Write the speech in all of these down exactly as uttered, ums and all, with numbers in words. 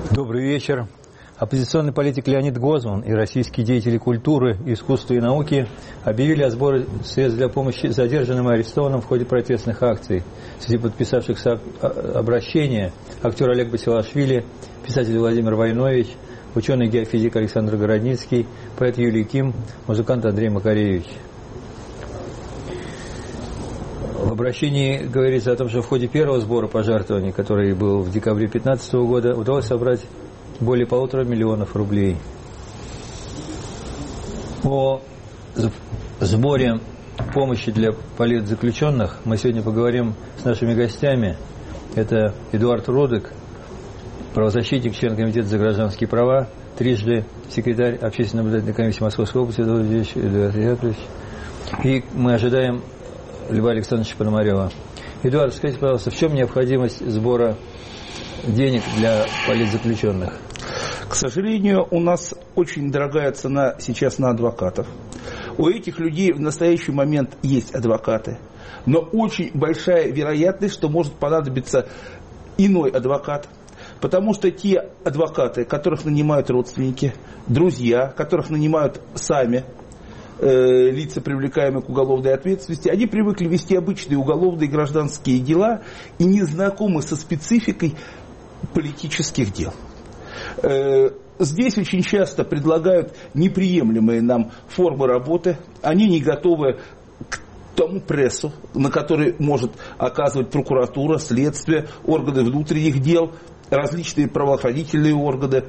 Добрый вечер. Оппозиционный политик Леонид Гозман и российские деятели культуры, искусства и науки объявили о сборе средств для помощи задержанным и арестованным в ходе протестных акций. Среди подписавшихся обращения актер Олег Басилашвили, писатель Владимир Войнович, ученый геофизик Александр Городницкий, поэт Юлий Ким, музыкант Андрей Макаревич. В обращении говорится о том, что в ходе первого сбора пожертвований, который был в декабре две тысячи пятнадцатого года, удалось собрать более полутора миллионов рублей. О сборе помощи для политзаключенных мы сегодня поговорим с нашими гостями. Это Эдуард Рудык, правозащитник, член Комитета за гражданские права, трижды секретарь Общественной наблюдательной комиссии Московской области Эдуард Яковлевич. И мы ожидаем Льва Александровича Пономарева. Эдуард, скажите, пожалуйста, в чем необходимость сбора денег для политзаключенных? К сожалению, у нас очень дорогая цена сейчас на адвокатов. У этих людей в настоящий момент есть адвокаты, но очень большая вероятность, что может понадобиться иной адвокат. Потому что те адвокаты, которых нанимают родственники, друзья, которых нанимают сами э, лица, привлекаемые к уголовной ответственности, они привыкли вести обычные уголовные и гражданские дела и не знакомы со спецификой политических дел. Здесь очень часто предлагают неприемлемые нам формы работы. Они не готовы к тому прессу, на который может оказывать прокуратура, следствие, органы внутренних дел, различные правоохранительные органы.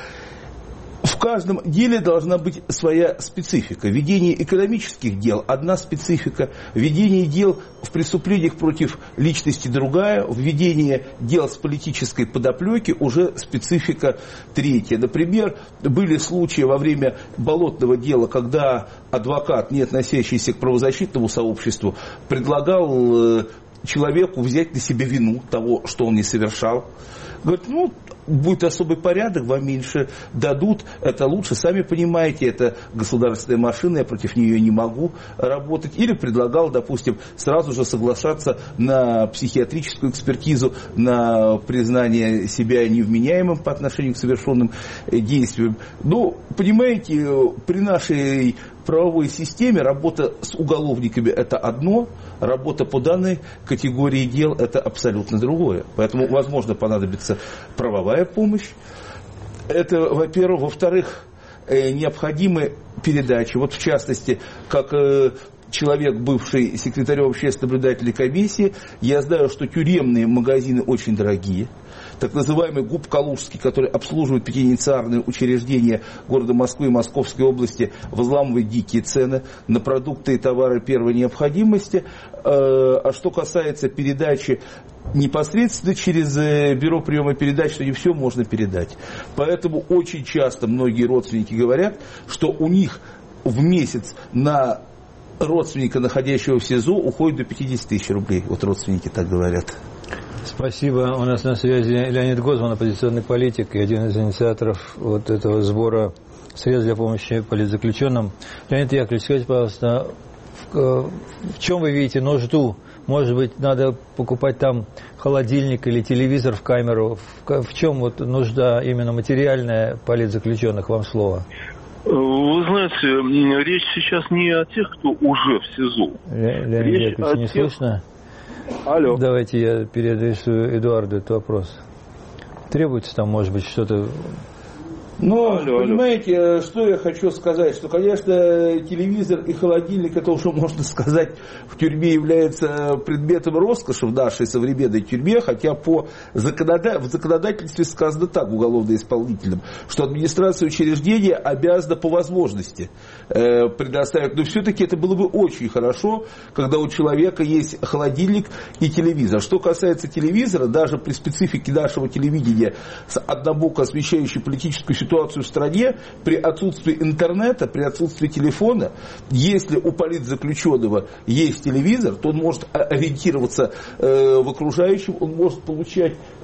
В каждом деле должна быть своя специфика. Ведение экономических дел – одна специфика. Ведение дел в преступлениях против личности – другая. Введение дел с политической подоплеки – уже специфика третья. Например, были случаи во время болотного дела, когда адвокат, не относящийся к правозащитному сообществу, предлагал человеку взять на себя вину того, что он не совершал. Говорит, ну, будет особый порядок, вам меньше дадут, это лучше, сами понимаете, это государственная машина, я против нее не могу работать. Или предлагал, допустим, сразу же соглашаться на психиатрическую экспертизу, на признание себя невменяемым по отношению к совершенным действиям. Но, понимаете, при нашей правовой системе работа с уголовниками – это одно, работа по данной категории дел – это абсолютно другое. Поэтому, возможно, понадобится правовая помощь. Это, во-первых. Во-вторых, необходимы передачи. Вот в частности, как человек, бывший секретарем общественной наблюдательной комиссии, я знаю, что тюремные магазины очень дорогие. Так называемый ГУП «Калужский», который обслуживает пятиинициарные учреждения города Москвы и Московской области, взламывает дикие цены на продукты и товары первой необходимости. А что касается передачи непосредственно через бюро приема передач, что не все можно передать. Поэтому очень часто многие родственники говорят, что у них в месяц на родственника, находящего в СИЗО, уходит до пятьдесят тысяч рублей. Вот родственники так говорят. Спасибо. У нас на связи Леонид Гозман, оппозиционный политик и один из инициаторов вот этого сбора средств для помощи политзаключенным. Леонид Яковлевич, скажите, пожалуйста, в, в чем вы видите нужду? Может быть, надо покупать там холодильник или телевизор в камеру? В, в чем вот нужда именно материальная политзаключенных? Вам слово. Вы знаете, речь сейчас не о тех, кто уже в СИЗО. Леонид речь Яковлевич, не тех... слышно? Алло. Давайте я переадресую Эдуарду этот вопрос. Требуется там, может быть, что-то... Ну, алло, понимаете, алло. что я хочу сказать, что, конечно, телевизор и холодильник, это уже, можно сказать, в тюрьме является предметом роскоши в нашей современной тюрьме, хотя по законода... в законодательстве сказано так, уголовно-исполнительном, что администрация учреждения обязана по возможности э, предоставить, но все-таки это было бы очень хорошо, когда у человека есть холодильник и телевизор. Что касается телевизора, даже при специфике нашего телевидения, с однобоко освещающей политическую ситуацию, ситуацию в стране, при отсутствии интернета, при отсутствии телефона, если у политзаключенного есть телевизор, то он может ориентироваться э, в окружающем, он может получать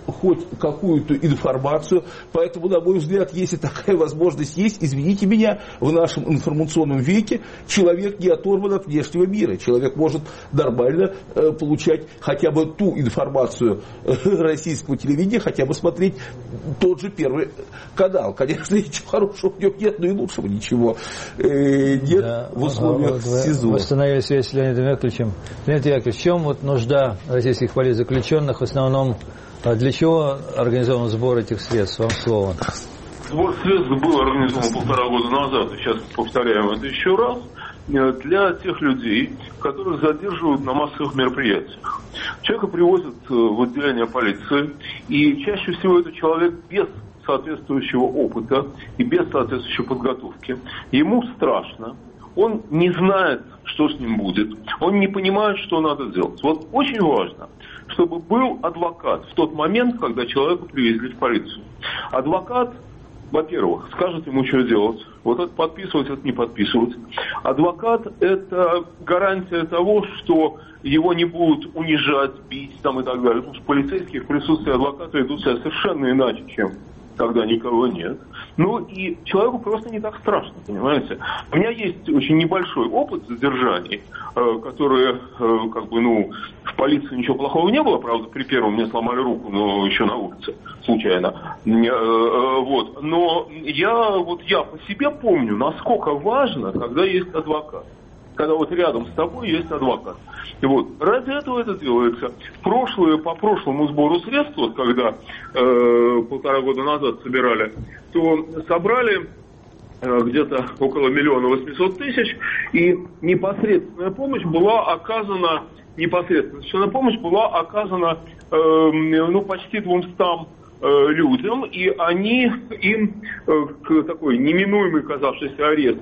хоть какую-то информацию. Поэтому, на мой взгляд, если такая возможность есть, извините меня, в нашем информационном веке человек не оторван от внешнего мира. Человек может нормально э, получать хотя бы ту информацию э, российского телевидения, хотя бы смотреть тот же Первый канал. Конечно, ничего хорошего в нем нет, но и лучшего ничего э, нет да, в условиях вот СИЗО. Восстановили связь с Леонидом Яковлевичем. Леонид Яковлевич, в чем вот нужда российских политзаключенных, в основном, для чего организован сбор этих средств? Вам слово. Сбор средств был организован полтора года назад, и сейчас повторяем это еще раз, для тех людей, которых задерживают на массовых мероприятиях. Человека привозят в отделение полиции, и чаще всего это человек без соответствующего опыта и без соответствующей подготовки. Ему страшно, он не знает, что с ним будет, он не понимает, что надо делать. Вот очень важно, чтобы был адвокат в тот момент, когда человека привезли в полицию. Адвокат, во-первых, скажет ему, что делать. Вот это подписывать, это не подписывать. Адвокат – это гарантия того, что его не будут унижать, бить там и так далее. Потому что полицейские в присутствии адвоката идут себя совершенно иначе, чем когда никого нет. Ну и человеку просто не так страшно, понимаете. У меня есть очень небольшой опыт задержаний, которые, как бы, ну, в полиции ничего плохого не было, правда, при первом мне сломали руку, но еще на улице, случайно. Вот. Но я, вот я по себе помню, насколько важно, когда есть адвокат. Когда вот рядом с тобой есть адвокат. И вот ради этого это делается. В прошлое, по прошлому сбору средств, вот когда э, полтора года назад собирали, то собрали э, где-то около миллиона восьмисот тысяч, и непосредственная помощь была оказана, непосредственная помощь была оказана э, ну, почти двумстам людям, и они им к такой неминуемый казавшийся арест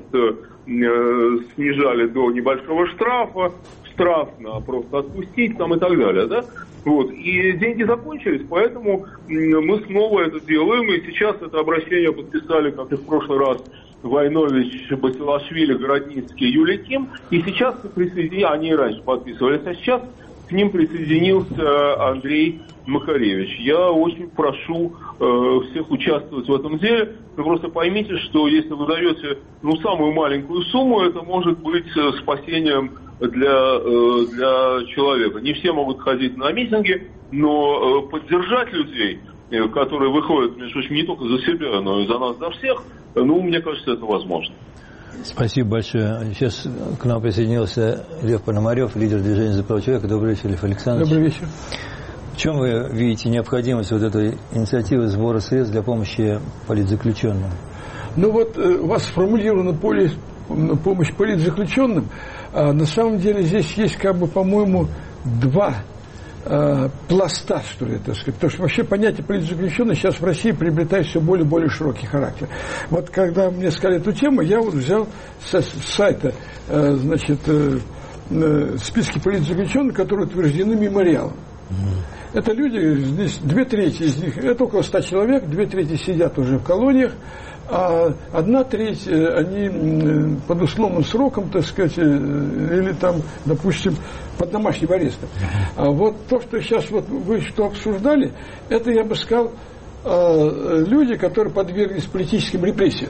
снижали до небольшого штрафа, штраф на просто отпустить там и так далее, да? Вот. И деньги закончились, поэтому мы снова это делаем, и сейчас это обращение подписали, как и в прошлый раз, Войнович, Басилашвили, Городницкий, Юлия Ким, и сейчас присоединились, они и раньше подписывались, а сейчас к ним присоединился Андрей Макаревич. Я очень прошу э, всех участвовать в этом деле. Вы просто поймите, что если вы даете ну, самую маленькую сумму, это может быть спасением для, э, для человека. Не все могут ходить на митинги, но э, поддержать людей, э, которые выходят, между прочим, не только за себя, но и за нас, за всех, э, ну, мне кажется, это возможно. Спасибо большое. Сейчас к нам присоединился Лев Пономарев, лидер движения за права человека. Добрый вечер, Лев Александрович. Добрый вечер. В чем вы видите необходимость вот этой инициативы сбора средств для помощи политзаключенным? Ну вот у вас сформулирована помощь политзаключенным. А на самом деле здесь есть, как бы, по-моему, два э, пласта, что ли, так сказать. Потому что вообще понятие политзаключенных сейчас в России приобретает все более и более широкий характер. Вот когда мне сказали эту тему, я вот взял с, с сайта э, значит, э, э, списки политзаключенных, которые утверждены мемориалом. Это люди, здесь две трети из них, это около ста человек, две трети сидят уже в колониях, а одна треть, они под условным сроком, так сказать, или там, допустим, под домашним арестом. А вот то, что сейчас вот вы что обсуждали, это, я бы сказал, люди, которые подверглись политическим репрессиям.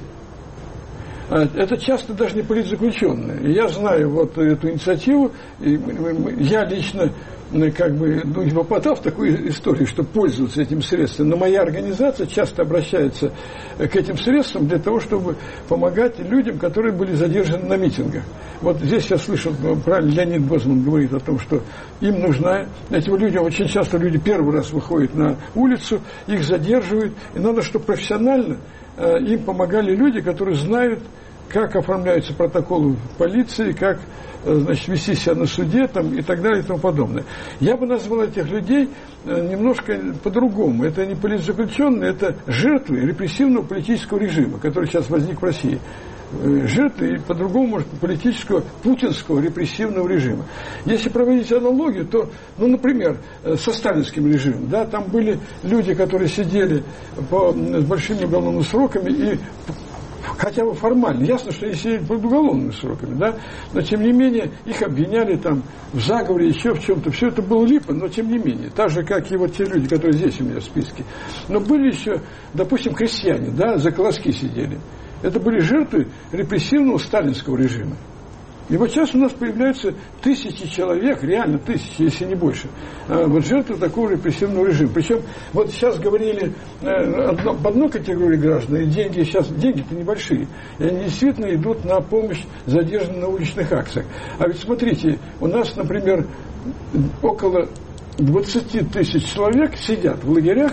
Это часто даже не политзаключенные. Я знаю вот эту инициативу, и я лично как бы ну, не попадал в такую историю, что пользоваться этим средством. Но моя организация часто обращается к этим средствам для того, чтобы помогать людям, которые были задержаны на митингах. Вот здесь я слышал, правильно Леонид Бозман говорит о том, что им нужна, этим людям, очень часто люди первый раз выходят на улицу, их задерживают, и надо, чтобы профессионально э, им помогали люди, которые знают, как оформляются протоколы в полиции, как, значит, вести себя на суде там, и так далее и тому подобное. Я бы назвал этих людей немножко по-другому. Это не политзаключенные, это жертвы репрессивного политического режима, который сейчас возник в России. Жертвы, и по-другому, может, политического, путинского репрессивного режима. Если проводить аналогию, то, ну, например, со сталинским режимом, да, там были люди, которые сидели по, с большими уголовными сроками и хотя бы формально. Ясно, что они сидели под уголовными сроками, да? Но тем не менее их обвиняли там в заговоре, еще в чем-то. Все это было липо, но тем не менее. Так же, как и вот те люди, которые здесь у меня в списке. Но были еще, допустим, крестьяне, да, за колоски сидели. Это были жертвы репрессивного сталинского режима. И вот сейчас у нас появляются тысячи человек, реально тысячи, если не больше, вот жертвы такого репрессивного режима. Причем вот сейчас говорили одно, об одной категории граждан, и деньги сейчас, деньги-то небольшие, и они действительно идут на помощь задержанным на уличных акциях. А ведь смотрите, у нас, например, около двадцать тысяч человек сидят в лагерях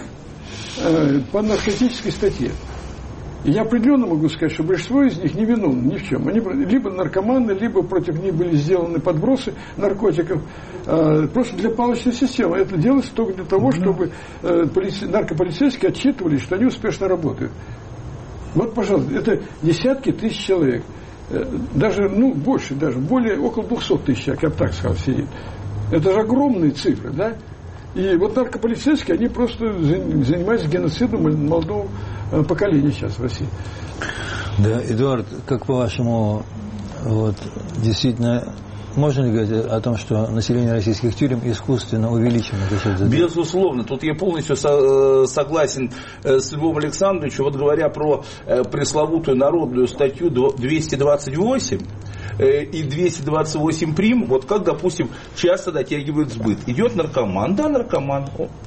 э, по наркотической статье. И я определенно могу сказать, что большинство из них невиновны ни в чем. Они либо наркоманы, либо против них были сделаны подбросы наркотиков. Э, просто для палочной системы. Это делается только для того, чтобы э, полиция, наркополицейские отчитывались, что они успешно работают. Вот, пожалуйста, это десятки тысяч человек. Э, даже, ну, больше даже, более, около двухсот тысяч человек, я бы так сказал, сидит. Это же огромные цифры, да? И вот наркополицейские, они просто занимаются геноцидом молодого поколения сейчас в России. Да, Эдуард, как по-вашему, вот, действительно, можно ли говорить о том, что население российских тюрем искусственно увеличено? Безусловно. Тут я полностью со- согласен с Львом Александровичем. Вот говоря про пресловутую народную статью двести двадцать восемь, и двести двадцать восемь прим, вот как, допустим, часто дотягивают сбыт. Идет наркоман, да, наркоман,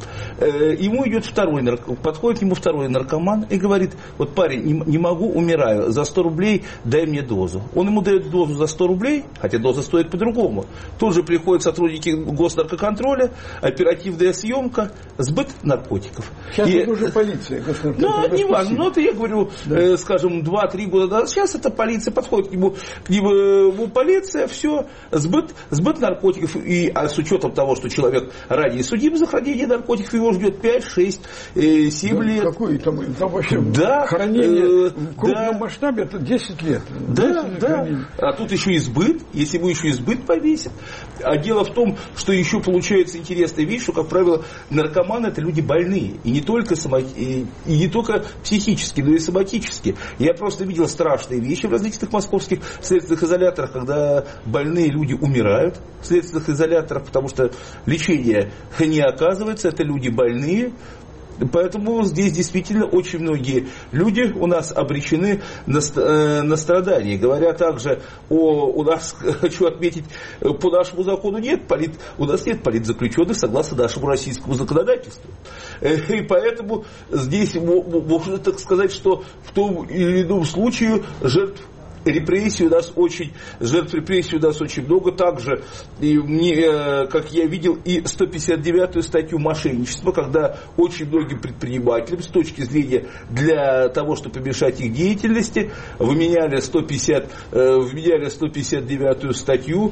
ему идет второй наркоман, подходит к нему второй наркоман и говорит: вот, парень, не, не могу, умираю, за сто рублей дай мне дозу. Он ему дает дозу за сто рублей, хотя доза стоит по-другому. Тут же приходят сотрудники госнаркоконтроля, оперативная съемка, сбыт наркотиков. Сейчас и, это уже полиция. Ну, не важно, но это я говорю, да. э, скажем, два-три года назад. Сейчас это полиция, подходит к нему, к нему полиция, все, сбыт, сбыт наркотиков. И а с учетом того, что человек ранее судим за хранение наркотиков, его ждет пять, шесть, семь да, лет. Какой там, там вообще да, хранение э, в крупном да, масштабе это десять лет. Да, десять да. Хранение. А тут еще и сбыт, если ему еще и сбыт повесят. А дело в том, что еще получается интересная вещь, что, как правило, наркоманы — это люди больные. И не только, сомати... и не только психически, но и соматически. Я просто видел страшные вещи в различных московских следственных изоляторах, когда больные люди умирают в следственных изоляторах, потому что лечение не оказывается, это люди больные. Поэтому здесь действительно очень многие люди у нас обречены на, э, на страдания. Говоря также о... У нас, хочу отметить, по нашему закону нет полит, у нас нет политзаключенных согласно нашему российскому законодательству. И поэтому здесь можно так сказать, что в том или ином случае жертв репрессий у нас очень, жертв репрессий у нас очень много. Также, и мне, как я видел, и сто пятьдесят девятую статью мошенничества, когда очень многим предпринимателям с точки зрения для того, чтобы помешать их деятельности, выменяли сто пятьдесят, вменяли сто пятьдесят девятую статью.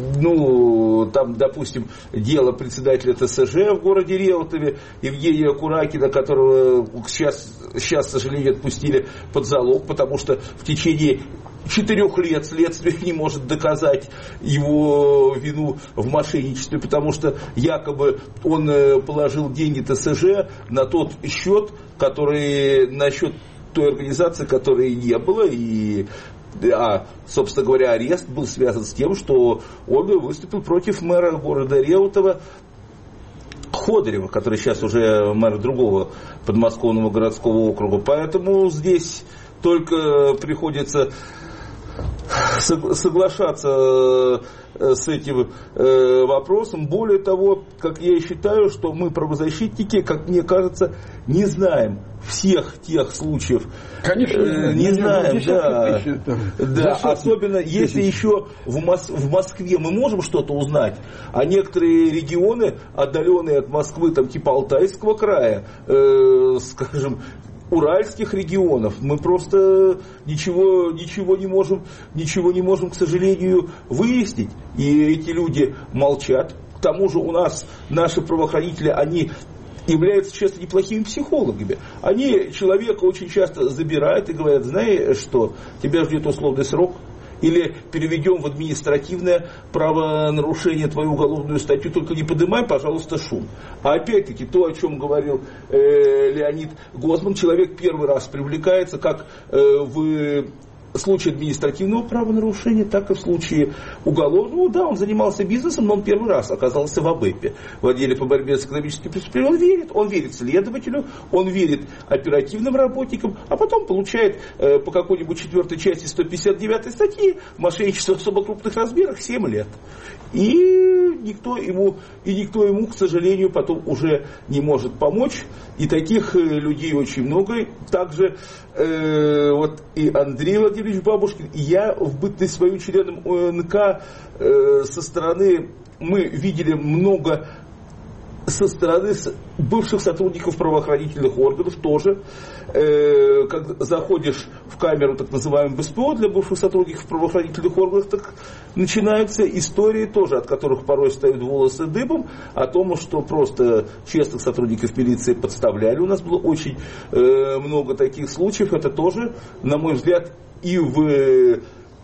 Ну, там, допустим, дело председателя ТСЖ в городе Реутове Евгения Куракина, которого сейчас, сейчас, к сожалению, отпустили под залог, потому что в течение четырех лет следствие не может доказать его вину в мошенничестве, потому что якобы он положил деньги ТСЖ на тот счет, который, на счет той организации, которой не было, и а, собственно говоря, арест был связан с тем, что он выступил против мэра города Реутова Ходырева, который сейчас уже мэр другого подмосковного городского округа. Поэтому здесь только приходится соглашаться с этим вопросом. Более того, как я считаю, что мы, правозащитники, как мне кажется, не знаем всех тех случаев. Конечно, не, не знаем, да, тысяч, да, особенно если еще в, Мос- в Москве мы можем что-то узнать, а некоторые регионы, отдаленные от Москвы, там типа Алтайского края, э, скажем, уральских регионов, мы просто ничего, ничего не можем, ничего не можем, к сожалению, выяснить. И эти люди молчат. К тому же у нас наши правоохранители, они являются часто неплохими психологами. Они человека очень часто забирают и говорят: знаешь что, тебя ждет условный срок, Или переведем в административное правонарушение твою уголовную статью, только не поднимай, пожалуйста, шум. А опять-таки, то, о чем говорил э, Леонид Гозман, человек первый раз привлекается как э, в в случае административного правонарушения, так и в случае уголовного. Да, он занимался бизнесом, но он первый раз оказался в АБЭПе, в отделе по борьбе с экономическими преступлениями. Он верит, он верит следователю, он верит оперативным работникам, а потом получает э, по какой-нибудь четвертой части сто пятьдесят девятой статьи мошенничество в особо крупных размерах семь лет. И никто ему, и никто ему, к сожалению, потом уже не может помочь. И таких э, людей очень много. Также э, вот и Андрей Владимирович Бабушкин, и я в бытность свою членом ОНК э, со стороны, мы видели много со стороны бывших сотрудников правоохранительных органов тоже. Э, как заходишь в камеру так называемую БСПО для бывших сотрудников правоохранительных органов, так начинаются истории тоже, от которых порой встают волосы дыбом, о том, что просто честных сотрудников милиции подставляли. У нас было очень э, много таких случаев. Это тоже, на мой взгляд, и в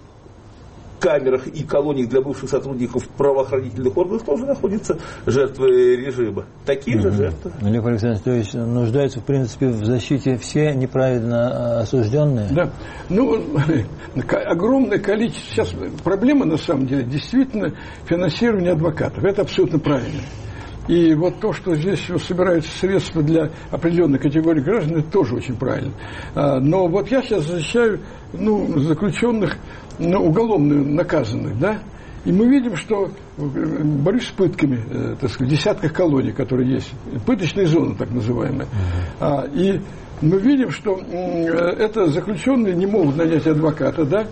камерах и колониях для бывших сотрудников правоохранительных органов тоже находятся жертвы режима. Такие же жертвы. Лев Александрович, то есть нуждаются, в принципе, в защите все неправильно осужденные? Да. Ну, огромное количество... Сейчас проблема, на самом деле, действительно финансирование адвокатов. Это абсолютно правильно. И вот то, что здесь собираются средства для определенной категории граждан, это тоже очень правильно. Но вот я сейчас защищаю ну, заключенных, ну, уголовно наказанных, да, и мы видим, что борюсь с пытками, э, так сказать, в десятках колоний, которые есть, пыточные зоны, так называемые. А, и мы видим, что э, это заключенные не могут нанять адвоката, да,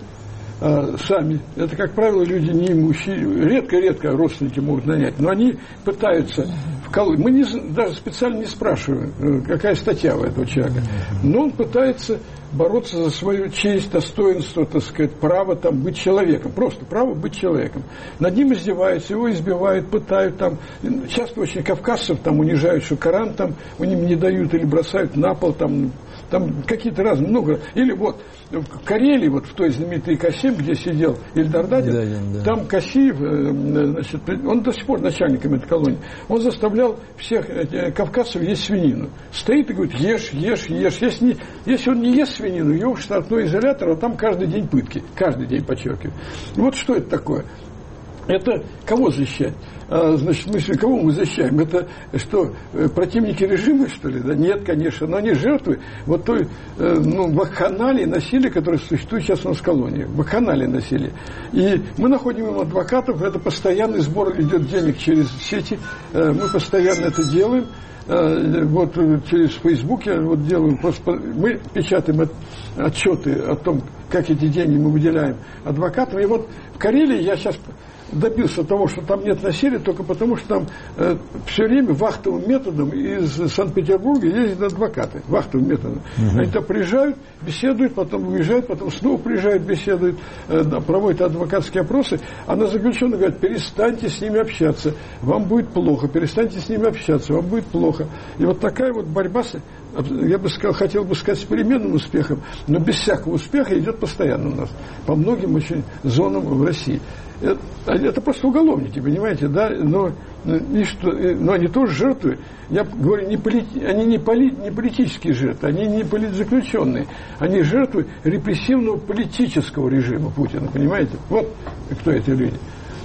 а, сами. Это, как правило, люди неимущие, редко-редко родственники могут нанять, но они пытаются вколоть. Мы не, даже специально не спрашиваем, какая статья у этого человека, но он пытается бороться за свою честь, достоинство, так сказать, право там, быть человеком. Просто право быть человеком. Над ним издеваются, его избивают, пытают. Там. Часто очень кавказцев там унижают, что Коран там у них не дают или бросают на пол. Там, там какие-то разные, много. Или вот в Карелии, вот в той знаменитой Касим, где сидел Ильдар Дадин, да, да. Там Касиев, значит, он до сих пор начальником этой колонии, он заставлял всех кавказцев есть свинину. Стоит и говорит, ешь, ешь, ешь. Если, не, если он не ест свинину, его в штрафной изолятор, а там каждый день пытки. Каждый день, подчеркиваю. Вот что это такое? Это кого защищать? А, значит, мы кого мы защищаем? Это что, противники режима, что ли? Да нет, конечно, но они жертвы вот той ну, вакханалии насилия, которое существует сейчас у нас в колонии. Вакханалии насилия. И мы находим им адвокатов, это постоянный сбор идет денег через сети, мы постоянно это делаем. Вот через Facebook я вот делаю, просто мы печатаем от, отчеты о том, как эти деньги мы выделяем адвокатам. И вот в Карелии я сейчас добился того, что там нет насилия, только потому, что там э, все время вахтовым методом из Санкт-Петербурга ездят адвокаты. Вахтовым методом. Угу. Они там приезжают, беседуют, потом уезжают, потом снова приезжают, беседуют, э, да, проводят адвокатские опросы, а на заключенных говорят, перестаньте с ними общаться, вам будет плохо, перестаньте с ними общаться, вам будет плохо. И вот такая вот борьба, с, я бы сказал, хотел бы сказать, с переменным успехом, но без всякого успеха идет постоянно у нас, по многим очень зонам в России. Это, это просто уголовники, понимаете, да, но, ничто, но они тоже жертвы. Я говорю, не полит, они не, поли, не политические жертвы, они не политзаключенные, они жертвы репрессивного политического режима Путина, понимаете? Вот кто эти люди.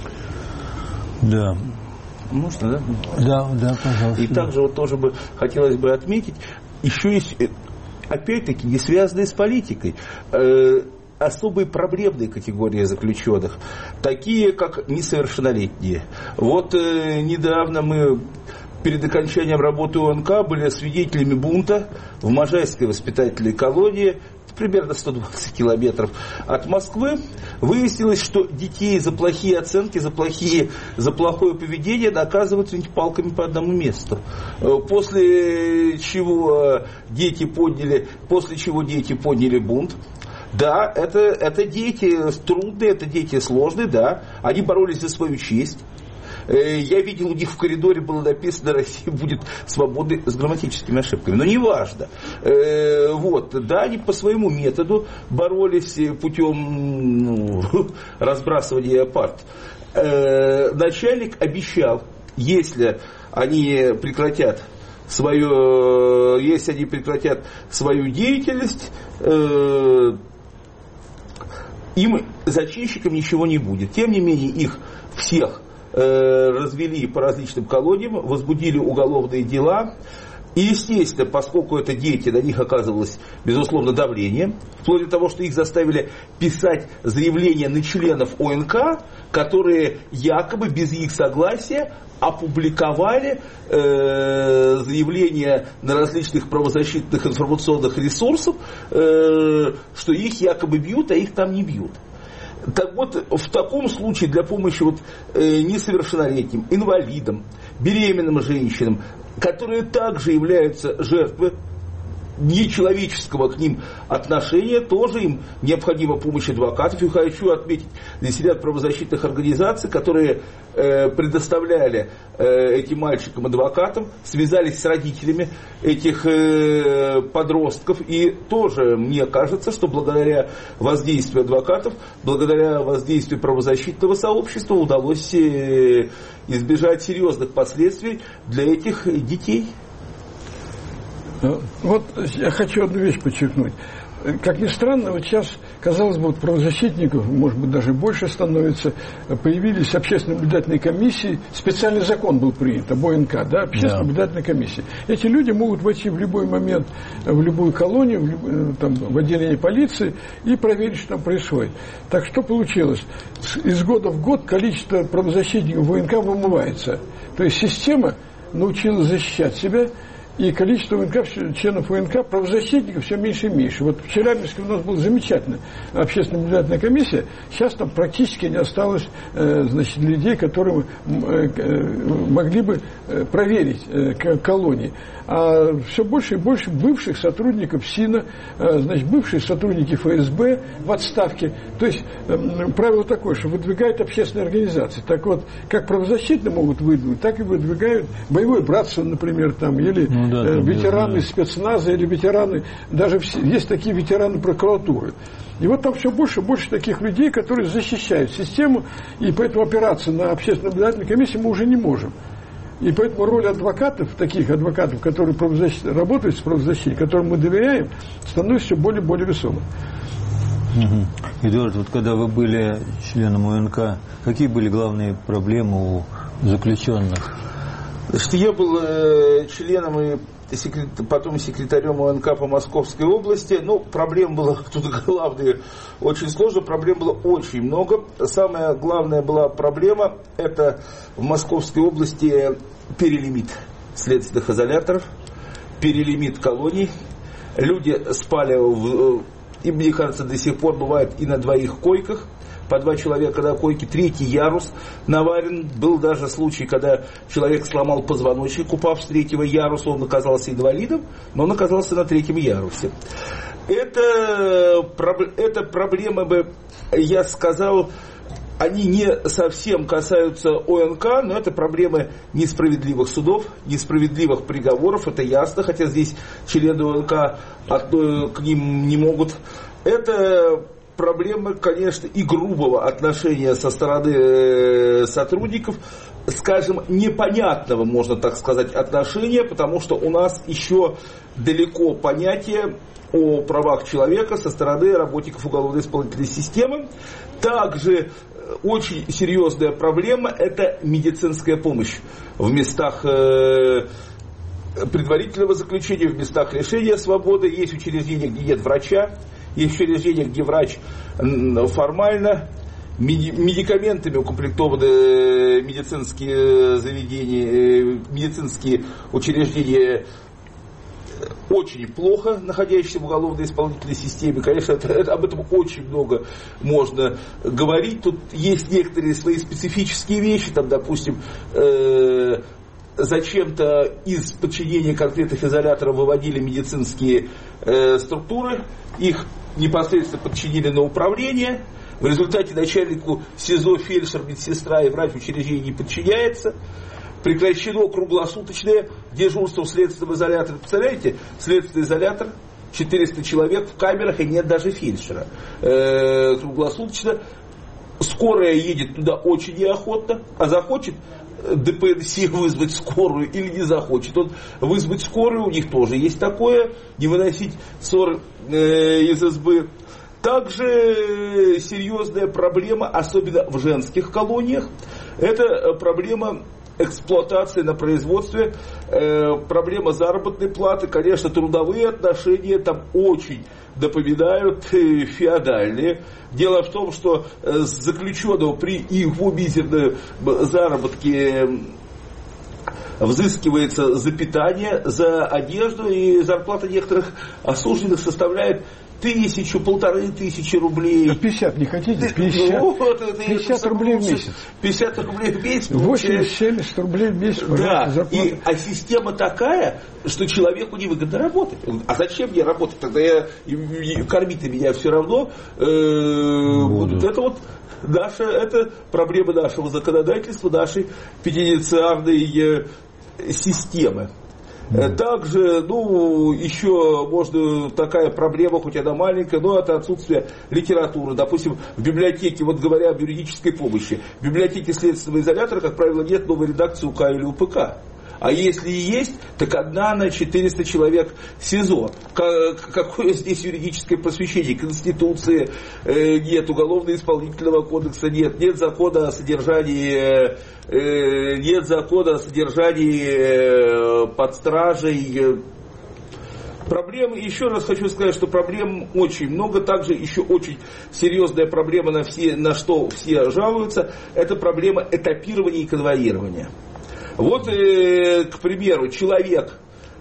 Да. Можно, да? Да, да, пожалуйста. И также вот тоже бы хотелось бы отметить, еще есть, опять-таки, не связанные с политикой, э, особые проблемные категории заключенных, такие как несовершеннолетние. Вот э, недавно мы перед окончанием работы ОНК были свидетелями бунта в Можайской воспитательной колонии, примерно сто двадцать километров от Москвы. Выяснилось, что детей за плохие оценки, за, плохие, за плохое поведение наказывают палками по одному месту. После чего дети подняли, после чего дети подняли бунт. Да, это, это дети трудные, это дети сложные, да. Они боролись за свою честь. Я видел, у них в коридоре было написано: Россия будет свободной, с грамматическими ошибками. Но неважно. Вот. Да, они по своему методу боролись путем ну, разбрасывания парт. Начальник обещал, если они прекратят свое, если они прекратят свою деятельность, им, зачинщикам, ничего не будет. Тем не менее, их всех э, развели по различным колониям, возбудили уголовные дела. И, естественно, поскольку это дети, на них оказывалось, безусловно, давление, вплоть до того, что их заставили писать заявления на членов ОНК, которые якобы без их согласия опубликовали э, заявления на различных правозащитных информационных ресурсах, э, что их якобы бьют, а их там не бьют. Так вот, в таком случае для помощи вот, э, несовершеннолетним, инвалидам, беременным женщинам, которые также являются жертвой нечеловеческого к ним отношения, тоже им необходима помощь адвокатов. И хочу отметить, здесь ряд правозащитных организаций, которые э, предоставляли э, этим мальчикам адвокатам, связались с родителями этих э, подростков. И тоже мне кажется, что благодаря воздействию адвокатов, благодаря воздействию правозащитного сообщества удалось э, избежать серьезных последствий для этих детей. Вот я хочу одну вещь подчеркнуть. Как ни странно, вот сейчас, казалось бы, вот правозащитников, может быть, даже больше становится, появились общественные наблюдательные комиссии, специальный закон был принят об ОНК, да, общественная наблюдательная комиссия. Эти люди могут войти в любой момент в любую колонию, в, люб, там, в отделение полиции и проверить, что там происходит. Так что получилось? Из года в год количество правозащитников в ОНК вымывается. То есть система научилась защищать себя, и количество ОНК, членов ОНК, правозащитников все меньше и меньше. Вот в Челябинске у нас была замечательная общественная наблюдательная комиссия. Сейчас там практически не осталось э, значит, людей, которые э, могли бы э, проверить э, колонии. А все больше и больше бывших сотрудников СИНа, э, значит, бывшие сотрудники ФСБ в отставке. То есть э, правило такое, что выдвигают общественные организации. Так вот, как правозащитные могут выдвинуть, так и выдвигают боевое братство, например, там, или ну, да, э, ветераны да. спецназа, или ветераны, даже все, есть такие ветераны прокуратуры. И вот там все больше и больше таких людей, которые защищают систему, и поэтому опираться на общественную наблюдательную комиссию мы уже не можем. И поэтому роль адвокатов, таких адвокатов, которые работают с правозащитой, которым мы доверяем, становится все более и более весомой. Угу. Эдуард, вот когда вы были членом ОНК, какие были главные проблемы у заключенных? Что я был э, членом и секрет, потом секретарем ОНК по Московской области. Ну, проблем было тут главное, очень сложно, проблем было очень много. Самая главная была проблема, это в Московской области перелимит следственных изоляторов, перелимит колоний. Люди спали, в, и мне кажется, до сих пор бывает и на двоих койках. По два человека на койке, третий ярус наварен. Был даже случай, когда человек сломал позвоночник, упав с третьего яруса, он оказался инвалидом, но он оказался на третьем ярусе. Это, это проблемы бы, я сказал, они не совсем касаются ОНК, но это проблемы несправедливых судов, несправедливых приговоров, это ясно, хотя здесь члены ОНК к ним не могут. Это проблемы, конечно, и грубого отношения со стороны сотрудников, скажем, непонятного, можно так сказать, отношения, потому что у нас еще далеко понятие о правах человека со стороны работников уголовно-исполнительной системы. Также очень серьезная проблема – это медицинская помощь в местах предварительного заключения, в местах лишения свободы. Есть учреждения, где нет врача, есть учреждения, где врач формально, медикаментами укомплектованы медицинские заведения, медицинские учреждения очень плохо находящиеся в уголовно-исполнительной системе. Конечно, это, это, об этом очень много можно говорить. Тут есть некоторые свои специфические вещи, там, допустим, э, зачем-то из подчинения конкретных изоляторов выводили медицинские э, структуры, их непосредственно подчинили на управление. В результате начальнику СИЗО фельдшер, медсестра и врач учреждения не подчиняется. Прекращено круглосуточное дежурство в следственном изоляторе. Представляете, следственный изолятор, четыреста человек в камерах и нет даже фельдшера. Э, круглосуточно. Скорая едет туда очень неохотно, а захочет ДПНС вызвать скорую или не захочет. Он вызвать скорую, у них тоже есть такое, не выносить ссор э, из СБ. Также серьезная проблема, особенно в женских колониях, это проблема эксплуатации на производстве, э, проблема заработной платы, конечно, трудовые отношения там очень напоминают э, феодальные. Дело в том, что э, заключенного при его мизерной заработке взыскивается за питание, за одежду, и зарплата некоторых осужденных составляет тысячу, полторы тысячи рублей. пятьдесят не хотите? пятьдесят, ну, вот, это пятьдесят рублей в месяц. пятьдесят рублей в месяц. восемьдесят-семьдесят рублей в месяц. Да, и, а система такая, что человеку невыгодно работать. А зачем мне работать? Тогда я, и, и, кормить меня все равно. Э, вот это вот наша, это проблема нашего законодательства, нашей пенитенциарной э, системы. Также, ну, еще можно такая проблема, хоть она маленькая, но это отсутствие литературы. Допустим, в библиотеке, вот говоря об юридической помощи, в библиотеке следственного изолятора, как правило, нет новой редакции УК или УПК. А если и есть, так одна на четыреста человек СИЗО. Какое здесь юридическое просвещение? Конституции нет, Уголовно-исполнительного кодекса нет, нет закона о содержании, нет закона о содержании под стражей. Проблем, еще раз хочу сказать, что проблем очень много. Также еще очень серьезная проблема, на, все, на что все жалуются, это проблема этапирования и конвоирования. Вот, э, к примеру, человек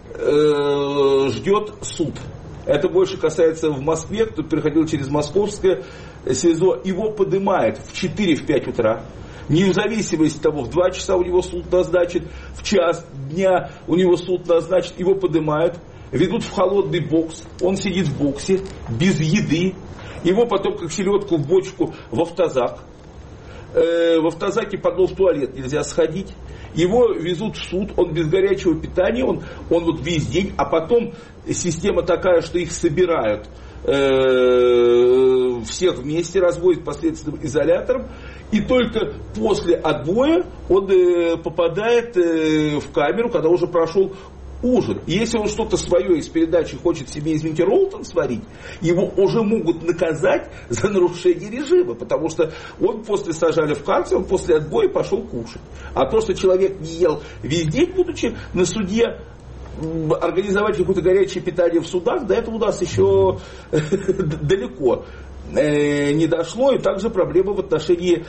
э, ждет суд. Это больше касается в Москве, кто переходил через московское СИЗО. Его поднимают в четыре-пять утра. Не в зависимости от того, в два часа у него суд назначен, в час дня у него суд назначен. Его поднимают, ведут в холодный бокс. Он сидит в боксе, без еды. Его потом, как селедку в бочку, в автозак. Э, в автозаке подол в туалет нельзя сходить. Его везут в суд, он без горячего питания, он, он вот весь день, а потом система такая, что их собирают э, всех вместе, разводят по следственным изоляторам, и только после отбоя он э, попадает э, в камеру, когда уже прошел ужин. И если он что-то свое из передачи хочет себе, извините, Ролтон сварить, его уже могут наказать за нарушение режима, потому что он после сажали в карцер, он после отбоя пошел кушать. А то, что человек не ел весь день, будучи на суде, организовать какое-то горячее питание в судах, до этого у нас еще далеко не дошло. И также проблема в отношении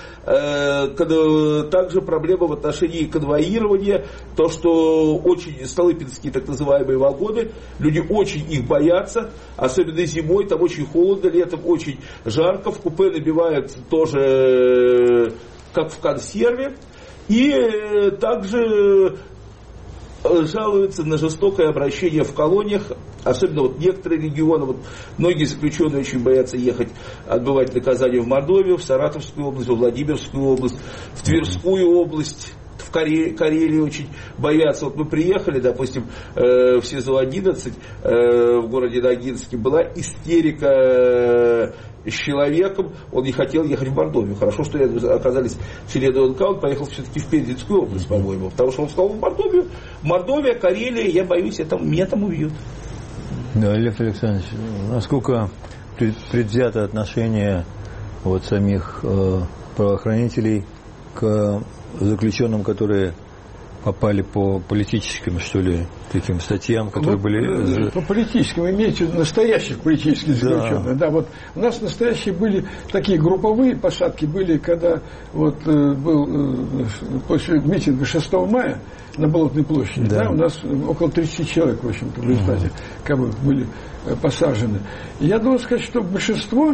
также проблема в отношении конвоирования, то, что очень столыпинские так называемые вагоны, люди очень их боятся, особенно зимой, там очень холодно, летом очень жарко, в купе набивают тоже как в консерве. И также жалуются на жестокое обращение в колониях, особенно вот некоторые регионы, вот многие заключенные очень боятся ехать отбывать наказание в Мордовию, в Саратовскую область, в Владимирскую область, в Тверскую область, в Карелии, Карелии очень боятся. Вот мы приехали, допустим, в СИЗО одиннадцать в городе Ногинске, была истерика с человеком, он не хотел ехать в Мордовию. Хорошо, что оказались члены ОНК, он поехал все-таки в Пензенскую область, по-моему, потому что он сказал, в Мордовию, Мордовия, Карелия, я боюсь, я там, меня там убьют. Да, Лев Александрович, насколько предвзято отношение вот самих э, правоохранителей к заключенным, которые попали по политическим, что ли, таким статьям, которые ну, были... По политическим, имеете настоящих политических заключенных. Да. Да, вот у нас настоящие были такие групповые посадки, были, когда вот был после митинга шестого мая на Болотной площади, да. Да, у нас около тридцати человек, в общем-то, в результате, как бы были посажены. И я должен сказать, что большинство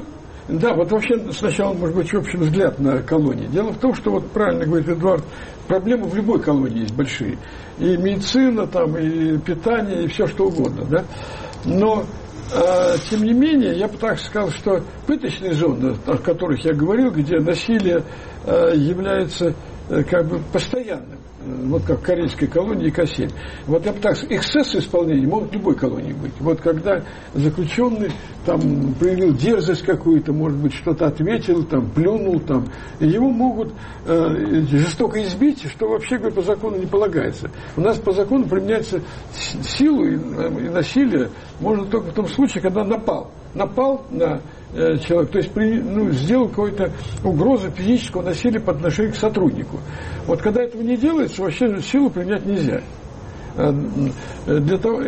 Да, вот вообще сначала, может быть, общий взгляд на колонии. Дело в том, что, вот правильно говорит Эдуард, проблемы в любой колонии есть большие. И медицина, там, и питание, и все что угодно, да. Но, э, тем не менее, я бы так сказал, что пыточные зоны, о которых я говорил, где насилие э, является э, как бы постоянным, вот как в корейской колонии Касель. Вот я бы так сказал, эксцессы исполнения могут в любой колонии быть. Вот когда заключенный там проявил дерзость какую-то, может быть, что-то ответил, там, плюнул, там, и его могут э, жестоко избить, что вообще, говоря, по закону не полагается. У нас по закону применяется силу и, и насилие можно только в том случае, когда напал. Напал на э, человека, то есть при, ну, сделал какую-то угрозу физического насилия по отношению к сотруднику. Вот когда этого не делается, вообще силу применять нельзя. Для того,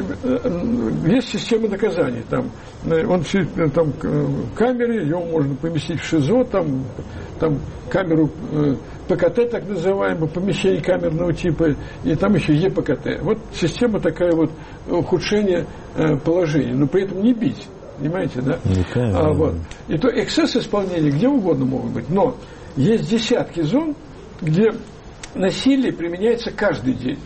есть система наказаний. Там, он там, в камере, его можно поместить в ШИЗО, там, там камеру ПКТ, так называемое, помещение камерного типа, и там еще ЕПКТ. Вот система такая вот ухудшение положения, но при этом не бить. Понимаете, да? А, вот. И то эксцесс исполнения где угодно могут быть. Но есть десятки зон, где насилие применяется каждый день.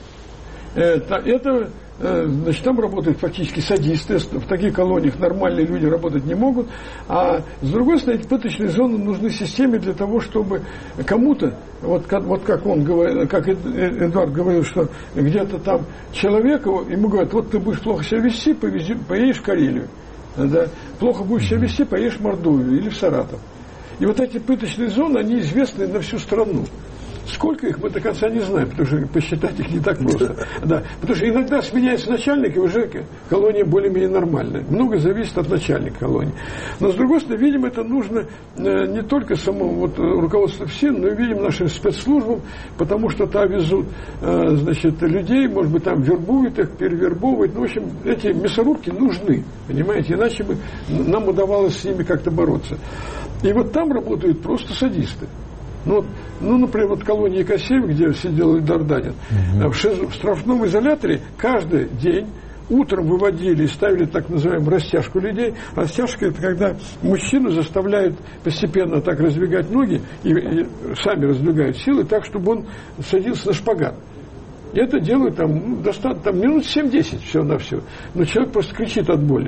Это, это значит, там работают фактически садисты. В таких колониях нормальные люди работать не могут. А с другой стороны, эти пыточные зоны нужны системе для того, чтобы кому-то, вот, вот как он говорил, как Эдуард говорил, что где-то там человеку, ему говорят, вот ты будешь плохо себя вести, повези, поедешь в Карелию. Да? Плохо будешь себя вести, поедешь в Мордовию или в Саратов. И вот эти пыточные зоны, они известны на всю страну. Сколько их мы до конца не знаем, потому что посчитать их не так просто. Да. Потому что иногда сменяется начальник, и уже колония более-менее нормальная. Много зависит от начальника колонии. Но, с другой стороны, видимо, это нужно не только самому вот, руководству всем, но и, видимо, нашим спецслужбам, потому что там везут значит, людей, может быть, там вербуют их, перевербовывают. Ну, в общем, эти мясорубки нужны, понимаете, иначе бы нам удавалось с ними как-то бороться. И вот там работают просто садисты. Ну, ну, например, вот в колонии Кассеев, где сидел Ильдар Данин, mm-hmm. в, шиз... в штрафном изоляторе каждый день утром выводили и ставили так называемую растяжку людей. Растяжка – это когда мужчину заставляют постепенно так раздвигать ноги и, и сами раздвигают силы так, чтобы он садился на шпагат. И это делают там, ну, достаточно, там минут семь-десять все на все. Но человек просто кричит от боли.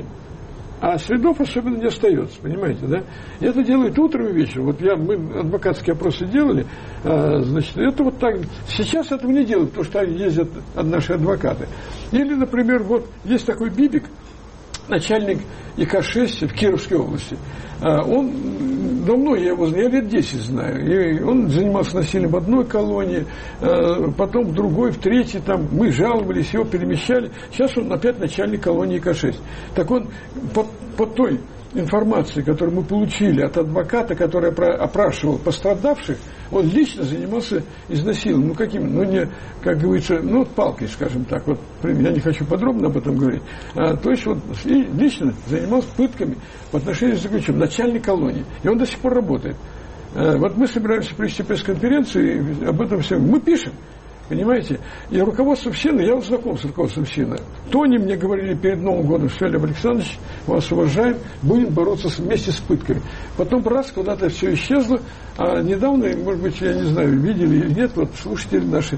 А следов особенно не остается, понимаете, да? И это делают утром и вечером. Вот я, мы адвокатские опросы делали, а, значит, это вот так. Сейчас этого не делают, потому что ездят наши адвокаты. Или, например, вот есть такой Бибик, начальник И К шесть в Кировской области. А, он, давно я его знаю, я лет десять знаю. И он занимался насилием в одной колонии, а, потом в другой, в третьей, там мы жаловались, его перемещали. Сейчас он опять начальник колонии И К шесть. Так он по, по той информации, которую мы получили от адвоката, который опрашивал пострадавших, он лично занимался изнасилованием. Ну, каким? Ну, не, как говорится, ну, вот палкой, скажем так. Вот, я не хочу подробно об этом говорить. А, то есть, вот, и лично занимался пытками по отношению к заключенным. Начальник колонии. И он до сих пор работает. А, вот мы собираемся провести пресс-конференцию, и об этом все. Мы пишем. Понимаете? И руководство ФСИНа, я вот знаком с руководством ФСИНа. То они мне говорили перед Новым годом, что Лев Александрович, вас уважаем, будем бороться вместе с пытками. Потом раз, куда-то все исчезло, а недавно, может быть, я не знаю, видели или нет, вот слушатели наши,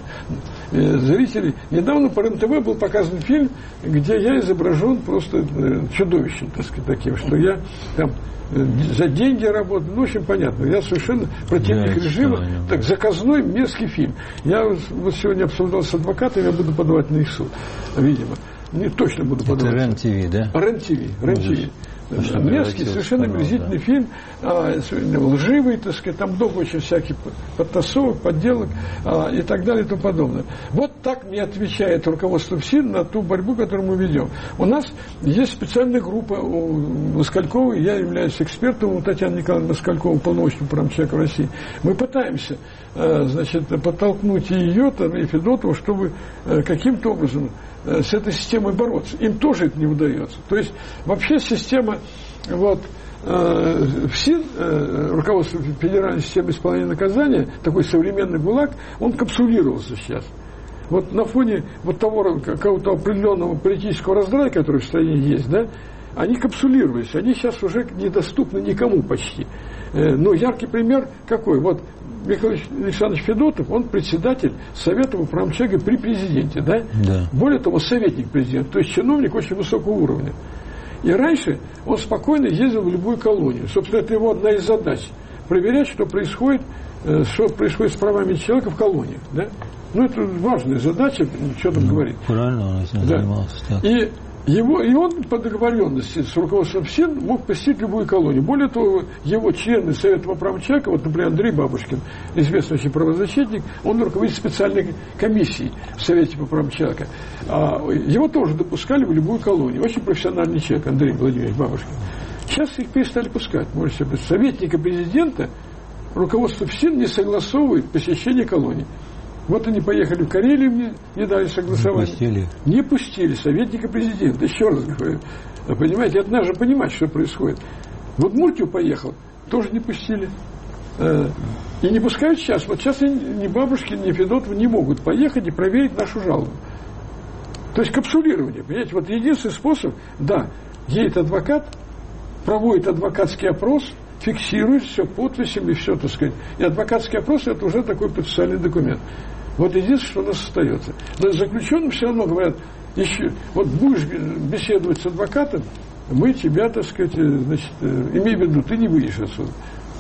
э, зрители, недавно по РЕН-ТВ был показан фильм, где я изображен просто э, чудовищем, так сказать, таким, что я там за деньги работаю, ну, в общем, понятно. Я совершенно противник да, режима. Так, заказной мерзкий фильм. Я вот сегодня обсуждал с адвокатами, я буду подавать на их суд, видимо. Не, точно буду подавать. Это РЕН-ТВ, да? РЕН-ТВ, РЕН-ТВ. Мерзкий, совершенно омерзительный фильм, а, лживый, так сказать, там много очень всяких подтасовок, подделок а, и так далее и тому подобное. Вот так мне отвечает руководство ФСИН на ту борьбу, которую мы ведем. У нас есть специальная группа у Москальковой, я являюсь экспертом у Татьяны Николаевны Москальковой, полномочного правопорядка России. Мы пытаемся, а, значит, подтолкнуть и ее, там, и Федотова, чтобы а, каким-то образом а, с этой системой бороться. Им тоже это не удается. То есть вообще система вот, э, ФСИН, э, руководство Федеральной системы исполнения наказания, такой современный ГУЛАГ, он капсулировался сейчас. Вот на фоне вот того какого-то определенного политического раздрая, который в стране есть, да, они капсулировались, они сейчас уже недоступны никому почти. Но яркий пример какой? Вот Михаил Александрович Федотов, он председатель Совета по правам человека при президенте, да? Да. Более того, советник президента, то есть чиновник очень высокого уровня. И раньше он спокойно ездил в любую колонию. Собственно, это его одна из задач – проверять, что происходит, что происходит с правами человека в колониях, да? Ну, это важная задача, что там ну, говорить. Правильно, он этим да. занимался. Так. И, его, и он по договоренности с руководством СИН мог посетить любую колонию. Более того, его члены Совета по правам человека, вот, например, Андрей Бабушкин, известный очень правозащитник, он руководит специальной комиссией в Совете по правам человека. А его тоже допускали в любую колонию. Очень профессиональный человек, Андрей Владимирович Бабушкин. Сейчас их перестали пускать. Можете себе представить. Советника президента руководство СИН не согласовывает посещение колонии. Вот они поехали в Карелию, мне не дали согласования. Не пустили. Не пустили советника президента. Еще раз говорю. Понимаете, это надо же понимать, что происходит. Вот Муртью поехал, тоже не пустили. И не пускают сейчас. Вот сейчас ни Бабушкин, ни Федотов не могут поехать и проверить нашу жалобу. То есть капсулирование. Понимаете, вот единственный способ, да, едет адвокат, проводит адвокатский опрос, фиксирует все подписями, все, так сказать. И адвокатский опрос – это уже такой процессуальный документ. Вот единственное, что у нас остается. Но заключенным все равно говорят, еще, вот будешь беседовать с адвокатом, мы тебя, так сказать, значит, имей в виду, ты не выйдешь отсюда.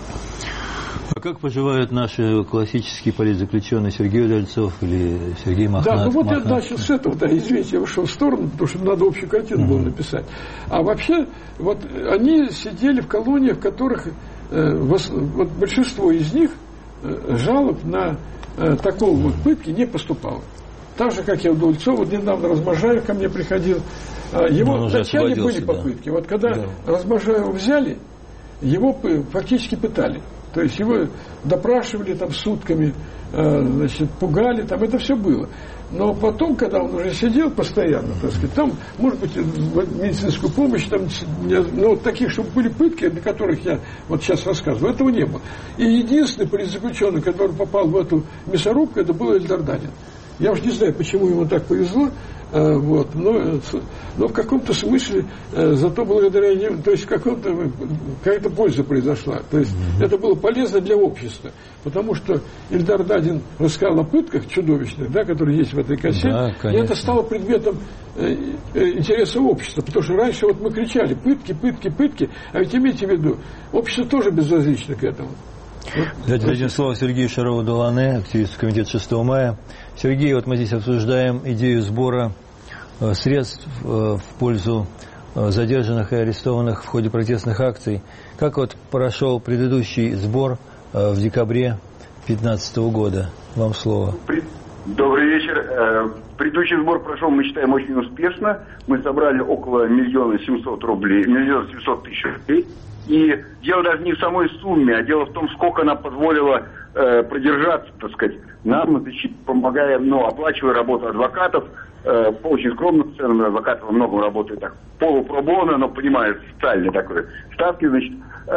А как поживают наши классические политзаключенные Сергей Удальцов или Сергей Мохнат? Да, ну вот Мохнат. я начал с этого, да, извините, я вышел в сторону, потому что надо общую картину uh-huh. было написать. А вообще, вот они сидели в колониях, в которых э, вос, вот большинство из них э, жалоб на э, такого вот пытки не поступало. Так же, как и Удальцов, вот недавно Разможаев ко мне приходил, э, его вначале были попытки. Да. Вот когда да. Разможаева взяли, его фактически пытали. То есть его допрашивали там сутками, э, значит, пугали, там это все было. Но потом, когда он уже сидел постоянно, так сказать, там, может быть, медицинскую помощь, там, ну, вот таких, чтобы были пытки, на которых я вот сейчас рассказываю, этого не было. И единственный политзаключенный, который попал в эту мясорубку, это был Эльдар Дадин. Я уж не знаю, почему ему так повезло, э, вот, но, но в каком-то смысле э, зато благодаря нему, то есть в каком-то, какая-то польза произошла. То есть mm-hmm. это было полезно для общества, потому что Эльдар Дадин рассказал о пытках чудовищных, да, которые есть в этой кассете, да, и это стало предметом э, э, интереса общества, потому что раньше вот мы кричали пытки, пытки, пытки, а ведь имейте в виду, общество тоже безразлично к этому. Давайте дадим слово Сергею Шарову-Долане, активисту комитета шестого мая. Сергей, вот мы здесь обсуждаем идею сбора э, средств э, в пользу э, задержанных и арестованных в ходе протестных акций. Как вот прошел предыдущий сбор э, в декабре две тысячи пятнадцатого года? Вам слово. Добрый вечер. Предыдущий сбор прошел, мы считаем, очень успешно. Мы собрали около миллиона семьсот рублей, миллион семьсот тысяч рублей. И дело даже не в самой сумме, а дело в том, сколько она позволила э, продержаться, так сказать, нам, значит, помогая, ну, оплачивая работу адвокатов, э, по очень скромным ценам, адвокаты во многом работают так, полупробона, но понимают социальные такой ставки, значит, э,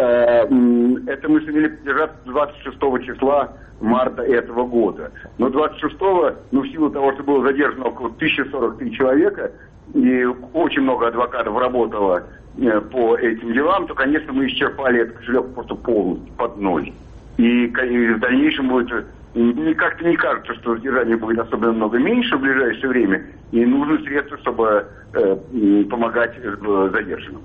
это мы сумели продержаться двадцать шестого числа марта этого года. Но двадцать шестого, ну, в силу того, что было задержано около тысяча сорок три человека, и очень много адвокатов работало по этим делам, то, конечно, мы исчерпали этот кошелек просто полностью, под ноль. И, и в дальнейшем будет, не, как-то не кажется, что задержание будет особенно много меньше в ближайшее время, и нужны средства, чтобы э, помогать э, задержанным.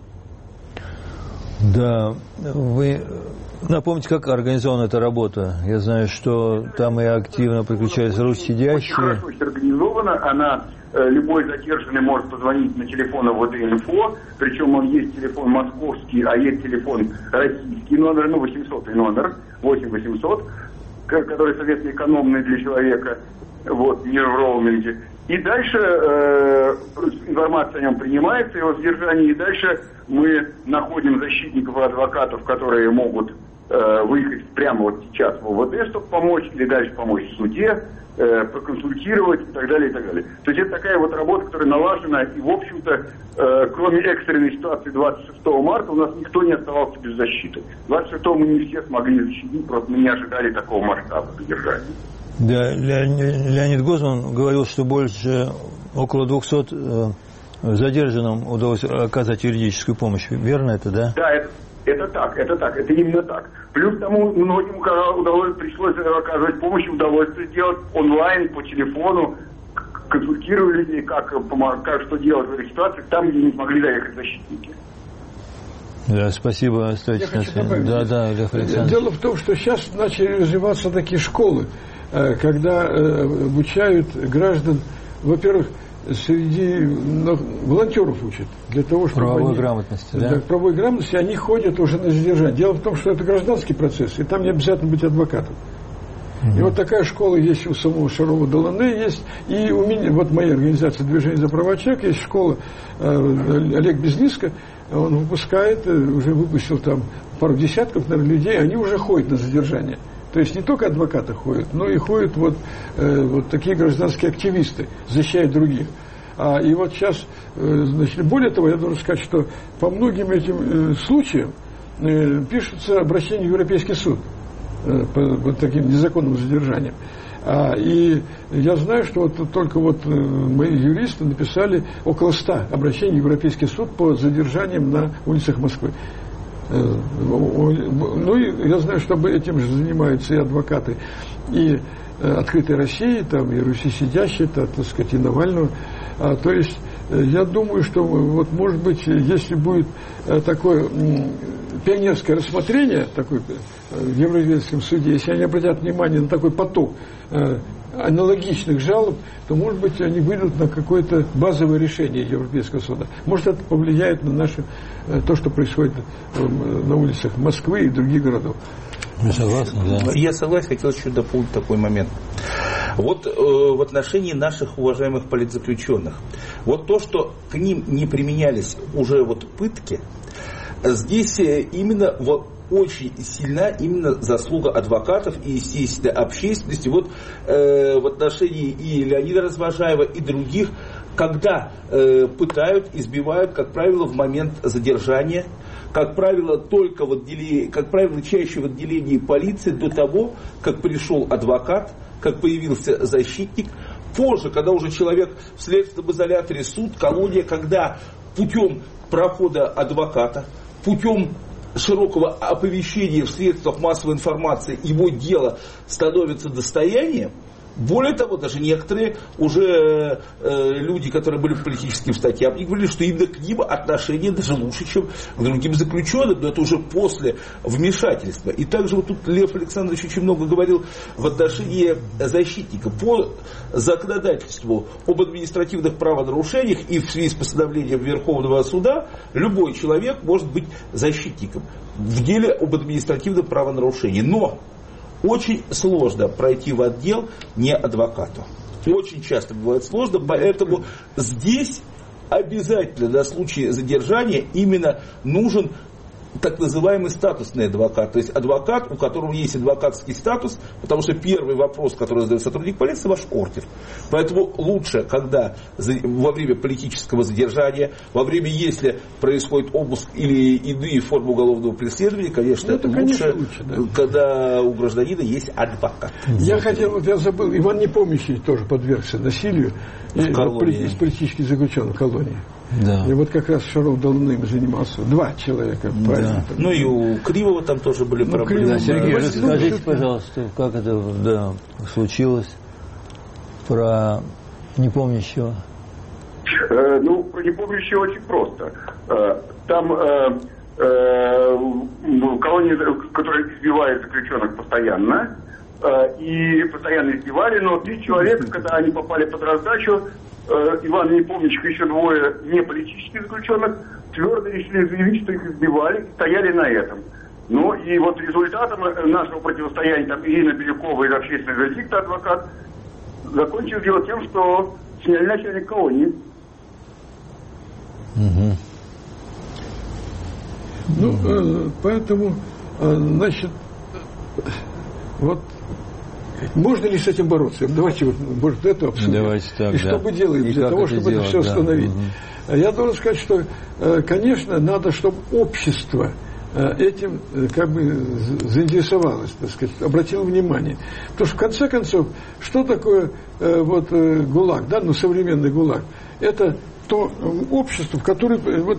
Да, вы напомните, как организована эта работа? Я знаю, что там и активно подключаются руссидящие. Очень хорошо организована, она... Любой задержанный может позвонить на телефон ОВД-инфо, причем он есть телефон московский, а есть телефон российский номер, ну, восьмисотый номер, восемь восемьсот, который, соответственно, экономный для человека, вот, не в роуминге. И дальше э, информация о нем принимается, его содержание, и дальше мы находим защитников и адвокатов, которые могут э, выехать прямо вот сейчас в ОВД, чтобы помочь, или дальше помочь в суде, проконсультировать и так далее, и так далее. То есть это такая вот работа, которая налажена, и, в общем-то, э, кроме экстренной ситуации двадцать шестого марта, у нас никто не оставался без защиты. двадцать шестого мы не все смогли защитить, просто мы не ожидали такого масштаба задержания. Да, Леонид Гозман говорил, что больше, около двухсот э, задержанным удалось оказать юридическую помощь. Верно это, да? Да, это, это так, это так, это именно так. Плюс тому многим удалось, пришлось оказывать помощь, удалось это сделать онлайн, по телефону, консультировали людей, как, как что делать в этой ситуации, там, где не смогли доехать защитники. Да, спасибо, оставайтесь на связи. Да, да, Лев Александрович. Дело в том, что сейчас начали развиваться такие школы, когда обучают граждан, во-первых, среди ну, волонтеров учат для того, чтобы правовой они, грамотности, да? Да, правовой грамотности, они ходят уже на задержание. Дело в том, что это гражданский процесс, и там не обязательно быть адвокатом. И вот такая школа есть у самого Шарова Долане, есть и у меня, вот моя организация «Движение за права человека», есть школа э, Олег Безлиско, он выпускает, уже выпустил там пару десятков, наверное, людей, они уже ходят на задержание. То есть не только адвокаты ходят, но и ходят вот, э, вот такие гражданские активисты, защищают других. А, и вот сейчас, э, значит, более того, я должен сказать, что по многим этим э, случаям э, пишутся обращения в Европейский суд по, по таким незаконным задержаниям. А, и я знаю, что вот только вот мои юристы написали около ста обращений в Европейский суд по задержаниям на улицах Москвы. Ну и я знаю, что этим же занимаются и адвокаты и «Открытой России», там, и «Руси сидящие», так сказать, и Навального. А, то есть я думаю, что вот может быть, если будет такое пионерское рассмотрение такое, в Европейском суде, если они обратят внимание на такой поток э, аналогичных жалоб, то, может быть, они выйдут на какое-то базовое решение Европейского суда. Может, это повлияет на наше, э, то, что происходит э, на улицах Москвы и других городов. Вы согласны, да? Я согласен, хотел еще дополнить такой момент. Вот э, в отношении наших уважаемых политзаключенных, вот то, что к ним не применялись уже вот пытки, здесь именно вот очень сильна именно заслуга адвокатов и, естественно, общественности. Вот э, в отношении и Леонида Развожаева, и других, когда э, пытают, избивают, как правило, в момент задержания, как правило, только в отделении, как правило, чаще в отделении полиции до того, как пришел адвокат, как появился защитник. Позже, когда уже человек в следственном изоляторе, суд, колония, когда путем прохода адвоката, путем широкого оповещения в средствах массовой информации его дело становится достоянием. Более того, даже некоторые уже э, люди, которые были политически в статье, они говорили, что именно к ним отношение даже лучше, чем к другим заключенным, но это уже после вмешательства. И также вот тут Лев Александрович очень много говорил в отношении защитника. По законодательству об административных правонарушениях и в связи с постановлением Верховного суда любой человек может быть защитником в деле об административном правонарушении. Но очень сложно пройти в отдел не адвокату. Очень часто бывает сложно, поэтому здесь обязательно на случай задержания именно нужен так называемый статусный адвокат. То есть адвокат, у которого есть адвокатский статус, потому что первый вопрос, который задает сотрудник полиции, ваш ордер. Поэтому лучше, когда во время политического задержания, во время, если происходит обыск или иные формы уголовного преследования, конечно, ну, это лучше, конечно, лучше да. Когда у гражданина есть адвокат. Я хотел, вот я забыл, Иван Непомнящий тоже подвергся насилию из политических заключенных в колонии. Да. И вот как раз Шаров Долане занимался. Два человека. Да. Ну и у Кривого там тоже были ну, проблемы. Да, Сергей, да. Расскажите, пожалуйста, как это да, случилось про Непомнящего? Э, ну, про Непомнящего очень просто. Э, там э, э, колония, которая избивает заключенных постоянно, э, и постоянно избивали, но три человека, когда они попали под раздачу, Иван Непомнящих и еще двое не политических заключенных твердо решили заявить, что их избивали, стояли на этом. Ну и вот результатом нашего противостояния, там Ирина Бирюкова из общественной защиты, адвокат, закончил дело тем, что сняли начальник колонии. Угу. Ну, поэтому, значит, вот можно ли с этим бороться? Давайте вот, может, это обсудим. Давайте так, и что да. мы делаем и для того, чтобы делать, это все да. остановить? Угу. Я должен сказать, что, конечно, надо, чтобы общество этим как бы заинтересовалось, так сказать, обратило внимание. Потому что, в конце концов, что такое вот ГУЛАГ, да, ну, современный ГУЛАГ? Это то общество, в которое вот,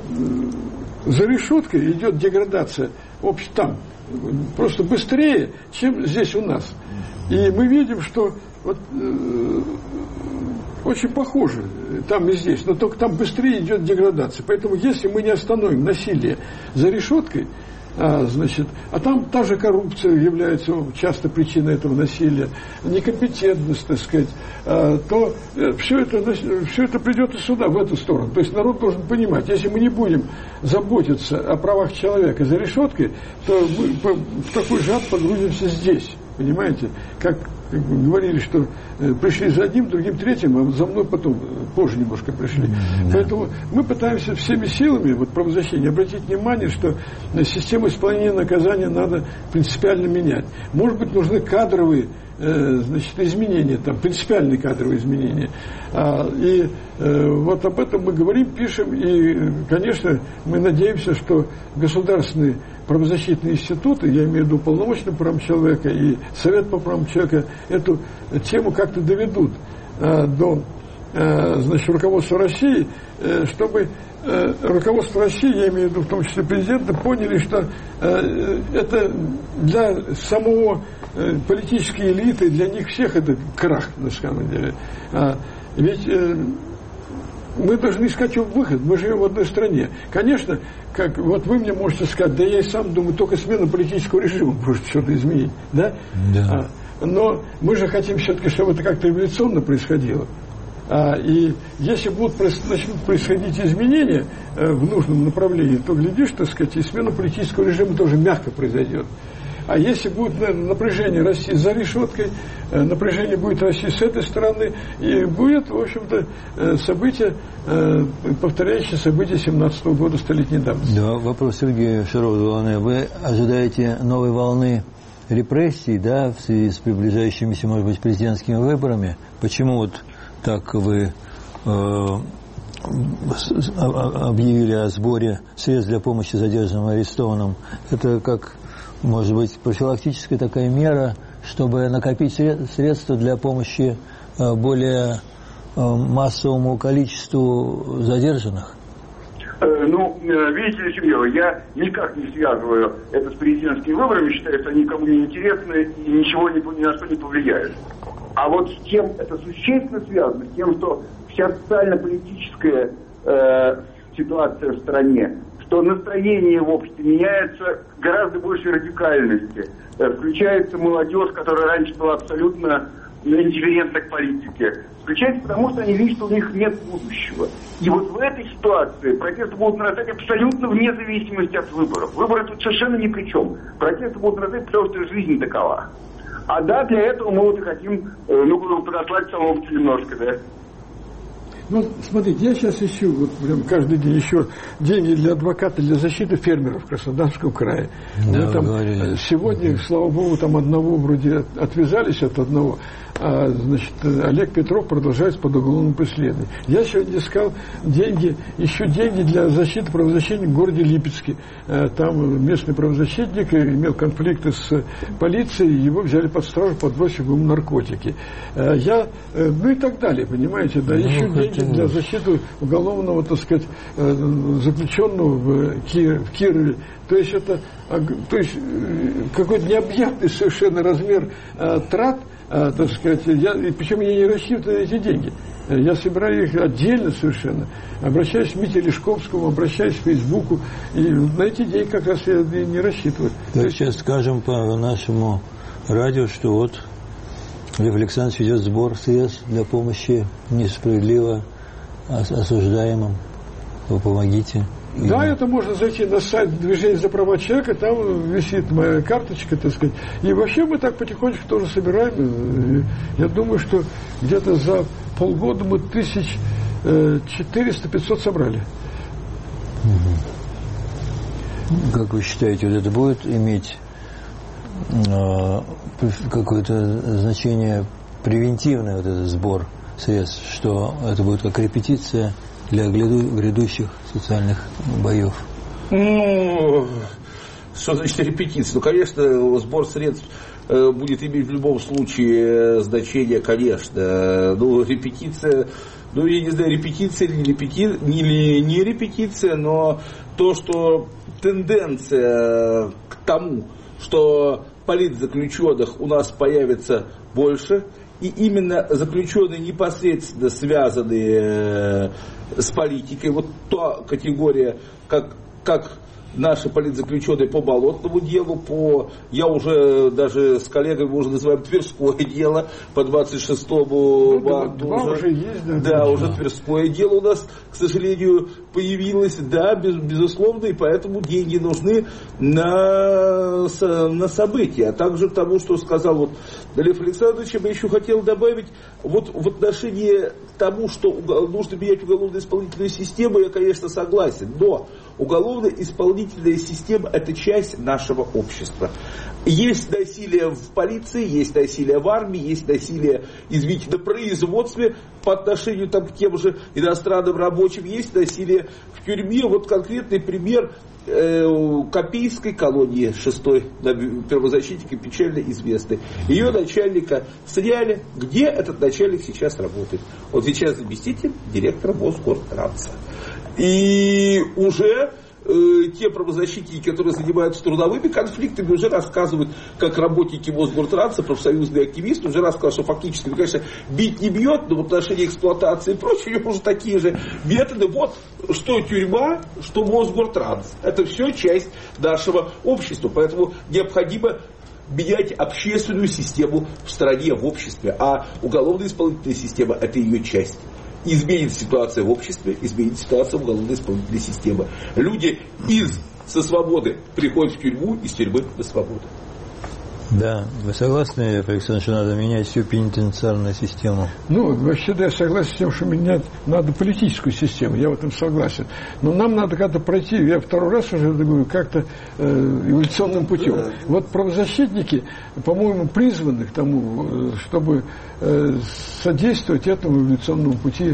за решеткой идет деградация общества там, просто быстрее, чем здесь у нас. И мы видим, что вот, э, очень похоже там и здесь, но только там быстрее идет деградация. Поэтому если мы не остановим насилие за решеткой, а, значит, а там та же коррупция является часто причиной этого насилия, некомпетентность, так сказать, а, то все это, все это придет и сюда, в эту сторону. То есть народ должен понимать, если мы не будем заботиться о правах человека за решеткой, то мы в такой же ад погрузимся здесь. Понимаете? Как, как говорили, что э, пришли за одним, другим, третьим, а за мной потом, позже немножко пришли. Mm-hmm. Поэтому мы пытаемся всеми силами, вот правозащитники, обратить внимание, что систему исполнения наказания надо принципиально менять. Может быть, нужны кадровые э, значит, изменения, там, принципиальные кадровые изменения. А, и э, вот об этом мы говорим, пишем, и, конечно, мы надеемся, что государственные правозащитные институты, я имею в виду полномочный по правам человека и Совет по правам человека, эту тему как-то доведут э, до э, значит, руководства России, э, чтобы э, руководство России, я имею в виду в том числе президента, поняли, что э, это для самого э, политической элиты, для них всех это крах, на самом деле. А, ведь э, мы должны искать выход, мы живем в одной стране. Конечно, как вот вы мне можете сказать, да я и сам думаю, только смена политического режима может что-то изменить, да? Да. А, но мы же хотим все-таки, чтобы это как-то эволюционно происходило. А, и если будут начнут происходить изменения э, в нужном направлении, то, глядишь, так сказать, и смена политического режима тоже мягко произойдет. А если будет напряжение расти за решеткой, напряжение будет расти с этой стороны, и будет, в общем-то, событие, повторяющее события семнадцатого года столетней давности. Да, вопрос Сергею Шарову. Вы ожидаете новой волны репрессий, да, в связи с приближающимися, может быть, президентскими выборами? Почему вот так вы э, объявили о сборе средств для помощи задержанным и арестованным? Это как... Может быть, профилактическая такая мера, чтобы накопить средства для помощи более массовому количеству задержанных? Ну, видите ли, Сергей, я никак не связываю это с президентскими выборами, считаю, что они никому не интересны и ничего ни, ни на что не повлияют. А вот с тем, это существенно связано с тем, что вся социально-политическая э, ситуация в стране, что настроение в обществе меняется гораздо большей радикальности. Включается молодежь, которая раньше была абсолютно индифферентна к политике. Включается потому, что они видят, что у них нет будущего. И вот в этой ситуации протесты будут нарастать абсолютно вне зависимости от выборов. Выборы тут совершенно ни при чем. Протесты будут нарастать, потому что жизнь такова. А да, для этого мы вот и хотим, ну, подослать самого немножко, да. Ну, смотрите, я сейчас ищу, вот прям каждый день ищу деньги для адвоката, для защиты фермеров в Краснодарском крае. Да, там, сегодня, слава богу, там одного вроде отвязались от одного, а, значит, Олег Петров продолжает под уголовным преследованием. Я сегодня искал деньги, ищу деньги для защиты правозащитников в городе Липецке. Там местный правозащитник имел конфликты с полицией, его взяли под стражу, подбросив ему наркотики. Я, ну и так далее, понимаете, да, ищу деньги для защиты уголовного, так сказать, заключенного в Кирове. То есть это, то есть какой-то необъятный совершенно размер а, трат, а, так сказать, я, и причем я не рассчитываю на эти деньги. Я собираю их отдельно совершенно. Обращаюсь к Мите Лешковскому, обращаюсь к Фейсбуку, и на эти деньги как раз я не рассчитываю. Так сейчас скажем по нашему радио, что вот Лев Александрович ведет сбор средств для помощи несправедливо осуждаемым. Вы помогите. Да, это можно зайти на сайт Движения за права человека, там висит моя карточка, так сказать. И вообще мы так потихонечку тоже собираем. Я думаю, что где-то за полгода мы тысяч четыреста-пятьсот собрали. Как вы считаете, вот это будет иметь э, какое-то значение превентивное, вот этот сбор средств, что это будет как репетиция для грядущих социальных боев? Ну, Что значит репетиция? Ну, конечно, сбор средств будет иметь в любом случае значение, конечно. Ну, репетиция, ну, я не знаю, репетиция или не, репети, или не репетиция, но то, что тенденция к тому, что политзаключенных у нас появится больше, и именно заключенные непосредственно связанные с политикой, вот та категория, как, как наши политзаключенные по болотному делу, по, я уже даже с коллегами уже называем Тверское дело, по двадцать шестому марта ну, уже, уже есть, да, да, да, уже Тверское дело у нас, к сожалению, появилось, да, без, безусловно, и поэтому деньги нужны на, на события. А также к тому, что сказал вот Лев Александрович, я бы еще хотел добавить, вот в отношении к тому, что нужно менять уголовно-исполнительную систему, я, конечно, согласен, но уголовно-исполнительная система – это часть нашего общества. Есть насилие в полиции, есть насилие в армии, есть насилие, извините, на производстве по отношению там, к тем же иностранным рабочим, есть насилие в тюрьме. Вот конкретный пример э, Копейской колонии шестой правозащитника печально известный. Ее начальника сняли. Где этот начальник сейчас работает? Он сейчас заместитель директора Мосгортранса. И уже э, те правозащитники, которые занимаются трудовыми конфликтами, уже рассказывают, как работники Мосгортранса, профсоюзные активисты, уже рассказывают, что фактически, ну, конечно, бить не бьет, но в отношении эксплуатации и прочее, уже такие же методы. Вот что тюрьма, что Мосгортранс. Это все часть нашего общества. Поэтому необходимо менять общественную систему в стране, в обществе. А уголовно-исполнительная система – это ее часть. Изменит ситуация в обществе, изменит ситуация в уголовно-исполнительной системе. Люди из со свободы приходят в тюрьму, из тюрьмы на свободу. Да, вы согласны, Александр, что надо менять всю пенитенциарную систему? Ну, вообще, да, я согласен с тем, что менять надо политическую систему, я в этом согласен. Но нам надо как-то пройти, я второй раз уже говорю, как-то э, эволюционным путем. Да. Вот правозащитники, по-моему, призваны к тому, чтобы э, содействовать этому эволюционному пути,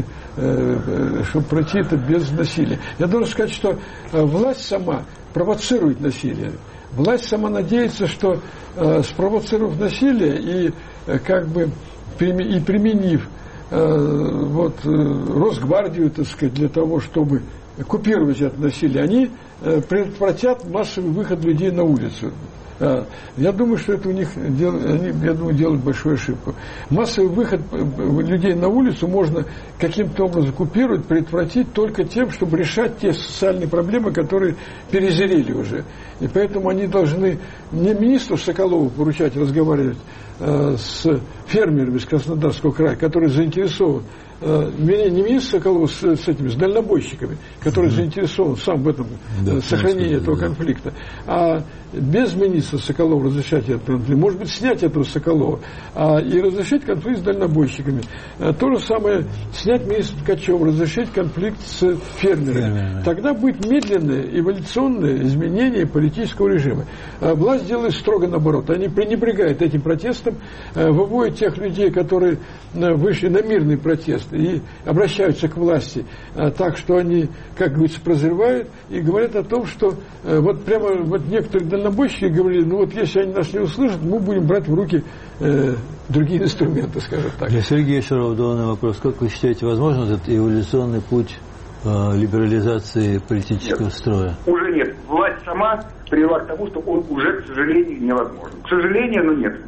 э, чтобы пройти это без насилия. Я должен сказать, что э, власть сама провоцирует насилие. Власть сама надеется, что э, спровоцировав насилие и э, как бы и применив э, вот, э, Росгвардию, так сказать, для того, чтобы купировать это насилие, они э, предотвратят массовый выход людей на улицу. Э, я думаю, что это у них дел, они, я думаю, делают большую ошибку. Массовый выход людей на улицу можно каким-то образом купировать, предотвратить только тем, чтобы решать те социальные проблемы, которые перезрели уже. И поэтому они должны не министру Соколову поручать разговаривать э, с фермерами из Краснодарского края, которые заинтересованы, э, не министр Соколов с, с этими, с дальнобойщиками, который mm-hmm. заинтересован сам в этом да, сохранении этого да. конфликта, а без министра Соколова разрешать этот конфликт, может быть, снять этого Соколова, а, и разрешить конфликт с дальнобойщиками. А, то же самое, снять министра Ткачева, разрешить конфликт с фермерами. Yeah. Тогда будет медленное эволюционное изменение политического режима. А, власть делает строго наоборот. Они пренебрегают этим протестом, а, выводят тех людей, которые а, вышли на мирный протест и обращаются к власти а, так, что они, как говорится, прозревают и говорят о том, что а, вот прямо вот некоторые дальнобойщики говорили, ну вот если они нас не услышат, мы будем брать в руки э, другие инструменты, скажем так. Для Сергея Шарова вопрос. Как вы считаете, возможен этот эволюционный путь э, либерализации политического нет, строя? Уже нет. Власть сама привела к тому, что он уже, к сожалению, невозможен. К сожалению, но нет.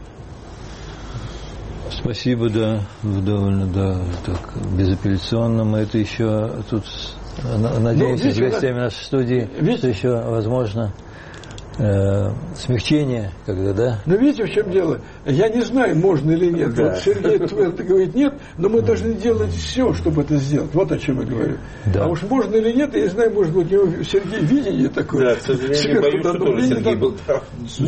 Спасибо, да, довольно, да, так, безапелляционно. Мы это еще тут надеемся, ну, с гостями да, нашей студии, видите, что еще возможно э, смягчение, когда, да? Но видите, в чем дело? Я не знаю, можно или нет. Да. Вот Сергей твердо говорит нет, но мы должны делать все, чтобы это сделать. Вот о чем я говорю. Да. А уж можно или нет, я не знаю, может быть, у него Сергей видение такое. Да, к сожалению, боюсь, что тоже Сергей был прав.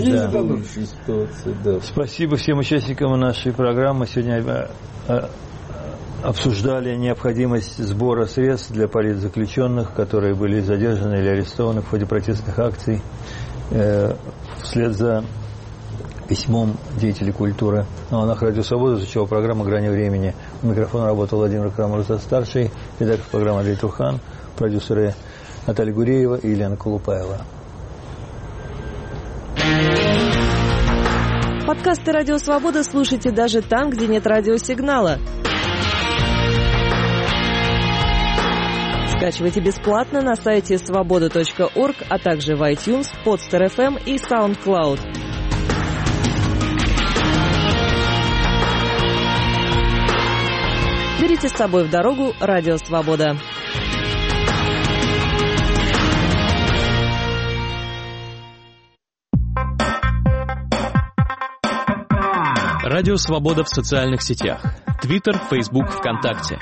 Да. Спасибо всем участникам нашей программы. Сегодня обсуждали необходимость сбора средств для политзаключенных, которые были задержаны или арестованы в ходе протестных акций. Э, вслед за письмом деятелей культуры. Ну, на Радио Свобода звучала программа «Грани времени». У микрофона работал Владимир Крамер-старший, редактор программы Андрей Турхан, продюсеры Наталья Гуреева и Елена Колупаева. Подкасты «Радио Свобода» слушайте даже там, где нет радиосигнала. Скачивайте бесплатно на сайте свобода точка орг, а также в iTunes, Podster эф эм и SoundCloud. Берите с собой в дорогу «Радио Свобода». Радио Свобода в социальных сетях. Твиттер, Фейсбук, ВКонтакте.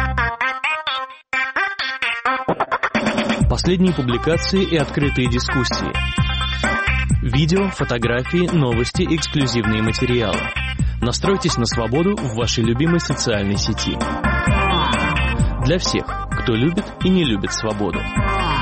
Последние публикации и открытые дискуссии. Видео, фотографии, новости, эксклюзивные материалы. Настройтесь на свободу в вашей любимой социальной сети. Для всех, кто любит и не любит свободу.